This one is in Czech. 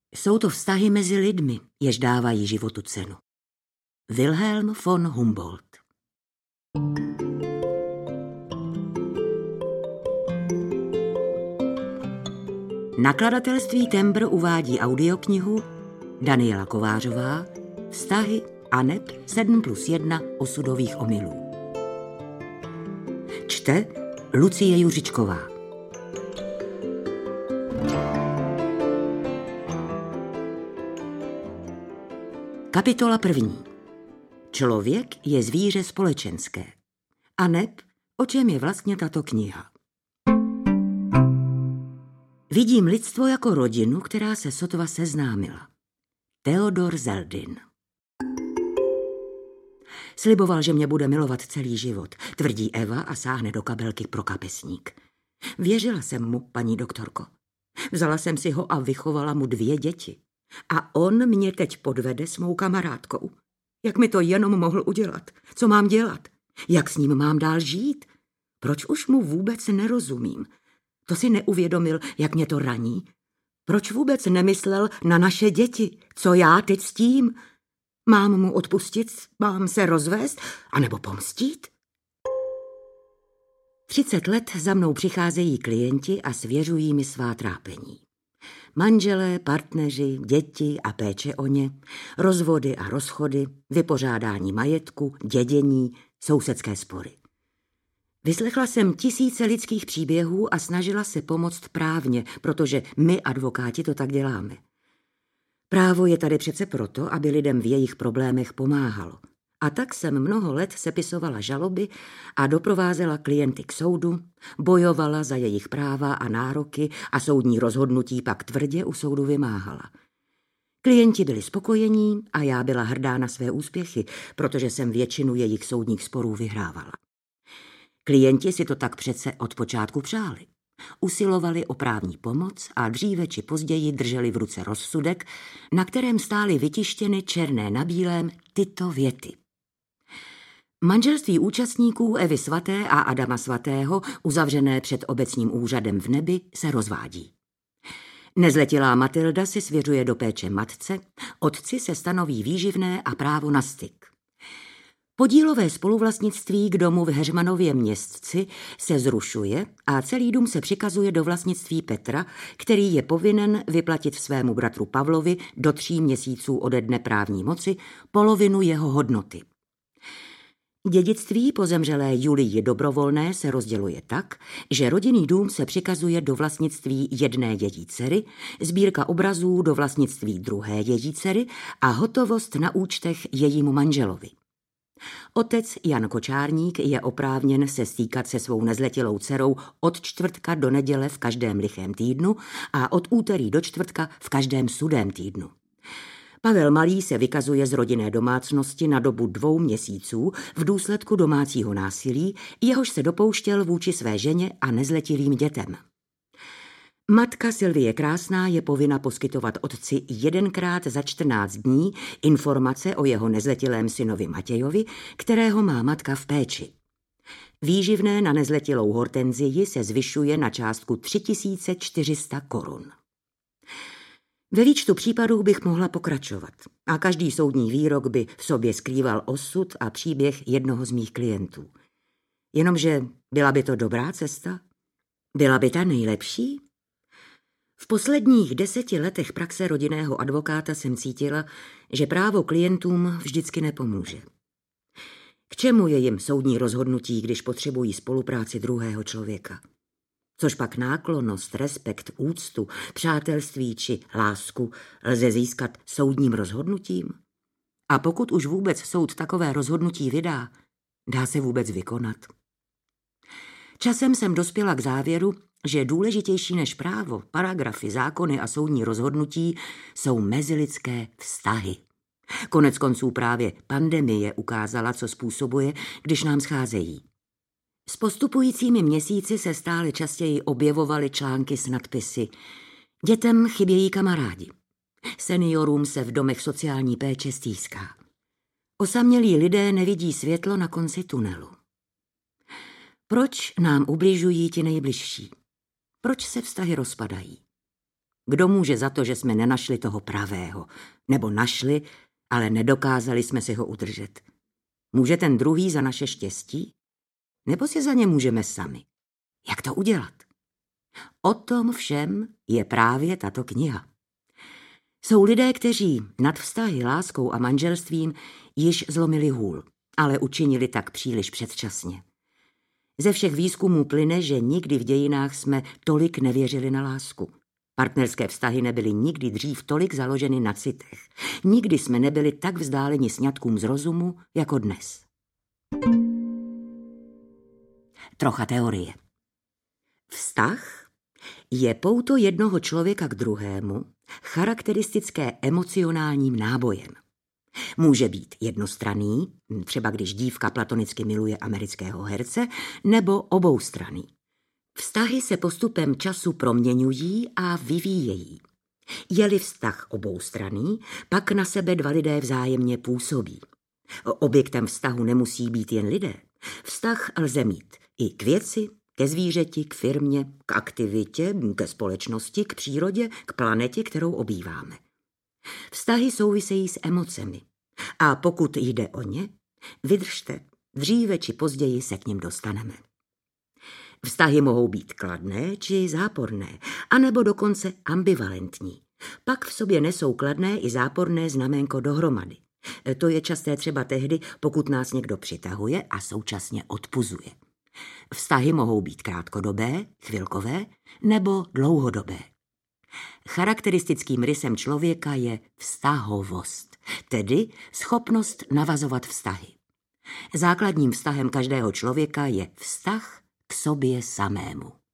Jsou to vztahy mezi lidmi, jež dávají životu cenu. Wilhelm von Humboldt. Nakladatelství Tembr uvádí audioknihu Daniela Kovářová Vztahy Aneb 7+1 osudových omylů. Čte Lucie Juřičková. Kapitola 1. Člověk je zvíře společenské. Aneb, o čem je vlastně tato kniha? Vidím lidstvo jako rodinu, která se sotva seznámila. Theodor Zeldin. Sliboval, že mě bude milovat celý život, tvrdí Eva a sáhne do kabelky pro kapesník. Věřila jsem mu, paní doktorko. Vzala jsem si ho a vychovala mu 2 děti. A on mě teď podvede s mou kamarádkou. Jak mi to jenom mohl udělat? Co mám dělat? Jak s ním mám dál žít? Proč už mu vůbec nerozumím? To si neuvědomil, jak mě to raní? Proč vůbec nemyslel na naše děti? Co já teď s tím? Mám mu odpustit? Mám se rozvést? A nebo pomstít? 30 let za mnou přicházejí klienti a svěřují mi svá trápení. Manželé, partneři, děti a péče o ně, rozvody a rozchody, vypořádání majetku, dědění, sousedské spory. Vyslechla jsem 1000 lidských příběhů a snažila se pomoct právně, protože my, advokáti, to tak děláme. Právo je tady přece proto, aby lidem v jejich problémech pomáhalo. A tak jsem mnoho let sepisovala žaloby a doprovázela klienty k soudu, bojovala za jejich práva a nároky a soudní rozhodnutí pak tvrdě u soudu vymáhala. Klienti byli spokojení a já byla hrdá na své úspěchy, protože jsem většinu jejich soudních sporů vyhrávala. Klienti si to tak přece od počátku přáli. Usilovali o právní pomoc a dříve či později drželi v ruce rozsudek, na kterém stály vytištěny černé na bílém tyto věty. Manželství účastníků Evy Svaté a Adama Svatého, uzavřené před obecním úřadem v nebi, se rozvádí. Nezletilá Matilda si svěřuje do péče matce, otci se stanoví výživné a právo na styk. Podílové spoluvlastnictví k domu v Heřmanově Městci se zrušuje a celý dům se přikazuje do vlastnictví Petra, který je povinen vyplatit svému bratru Pavlovi do 3 měsíců ode dne právní moci polovinu jeho hodnoty. Dědictví po zemřelé Julii Dobrovolné se rozděluje tak, že rodinný dům se přikazuje do vlastnictví jedné její dcery, sbírka obrazů do vlastnictví druhé její dcery a hotovost na účtech jejímu manželovi. Otec Jan Kočárník je oprávněn se stýkat se svou nezletilou dcerou od čtvrtka do neděle v každém lichém týdnu a od úterý do čtvrtka v každém sudém týdnu. Pavel Malý se vykazuje z rodinné domácnosti na dobu 2 měsíců v důsledku domácího násilí, jehož se dopouštěl vůči své ženě a nezletilým dětem. Matka Sylvie Krásná je povinna poskytovat otci 1krát za 14 dní informace o jeho nezletilém synovi Matějovi, kterého má matka v péči. Výživné na nezletilou Hortenzii se zvyšuje na částku 3400 korun. Ve výčtu případů bych mohla pokračovat a každý soudní výrok by v sobě skrýval osud a příběh jednoho z mých klientů. Jenomže byla by to dobrá cesta? Byla by ta nejlepší? V posledních 10 letech praxe rodinného advokáta jsem cítila, že právo klientům vždycky nepomůže. K čemu je jim soudní rozhodnutí, když potřebují spolupráci druhého člověka? Což pak náklonnost, respekt, úctu, přátelství či lásku lze získat soudním rozhodnutím? A pokud už vůbec soud takové rozhodnutí vydá, dá se vůbec vykonat? Časem jsem dospěla k závěru, že důležitější než právo, paragrafy, zákony a soudní rozhodnutí jsou mezilidské vztahy. Koneckonců právě pandemie ukázala, co způsobuje, když nám scházejí. S postupujícími měsíci se stále častěji objevovaly články s nadpisy Dětem chybějí kamarádi. Seniorům se v domech sociální péče stýská. Osamělí lidé nevidí světlo na konci tunelu. Proč nám ubližují ti nejbližší? Proč se vztahy rozpadají? Kdo může za to, že jsme nenašli toho pravého? Nebo našli, ale nedokázali jsme si ho udržet? Může ten druhý za naše štěstí? Nebo si za ně můžeme sami? Jak to udělat? O tom všem je právě tato kniha. Jsou lidé, kteří nad vztahy, láskou a manželstvím již zlomili hůl, ale učinili tak příliš předčasně. Ze všech výzkumů plyne, že nikdy v dějinách jsme tolik nevěřili na lásku. Partnerské vztahy nebyly nikdy dřív tolik založeny na citech. Nikdy jsme nebyli tak vzdáleni sňatkům z rozumu jako dnes. Trocha teorie. Vztah je pouto jednoho člověka k druhému charakteristické emocionálním nábojem. Může být jednostranný, třeba když dívka platonicky miluje amerického herce, nebo oboustranný. Vztahy se postupem času proměňují a vyvíjejí. Je-li vztah oboustranný, pak na sebe dva lidé vzájemně působí. Objektem vztahu nemusí být jen lidé. Vztah lze mít i k věci, ke zvířeti, k firmě, k aktivitě, ke společnosti, k přírodě, k planetě, kterou obýváme. Vztahy souvisejí s emocemi. A pokud jde o ně, vydržte, dříve či později se k nim dostaneme. Vztahy mohou být kladné či záporné, anebo dokonce ambivalentní. Pak v sobě nesou kladné i záporné znaménko dohromady. To je časté třeba tehdy, pokud nás někdo přitahuje a současně odpuzuje. Vztahy mohou být krátkodobé, chvilkové nebo dlouhodobé. Charakteristickým rysem člověka je vztahovost, tedy schopnost navazovat vztahy. Základním vztahem každého člověka je vztah k sobě samému.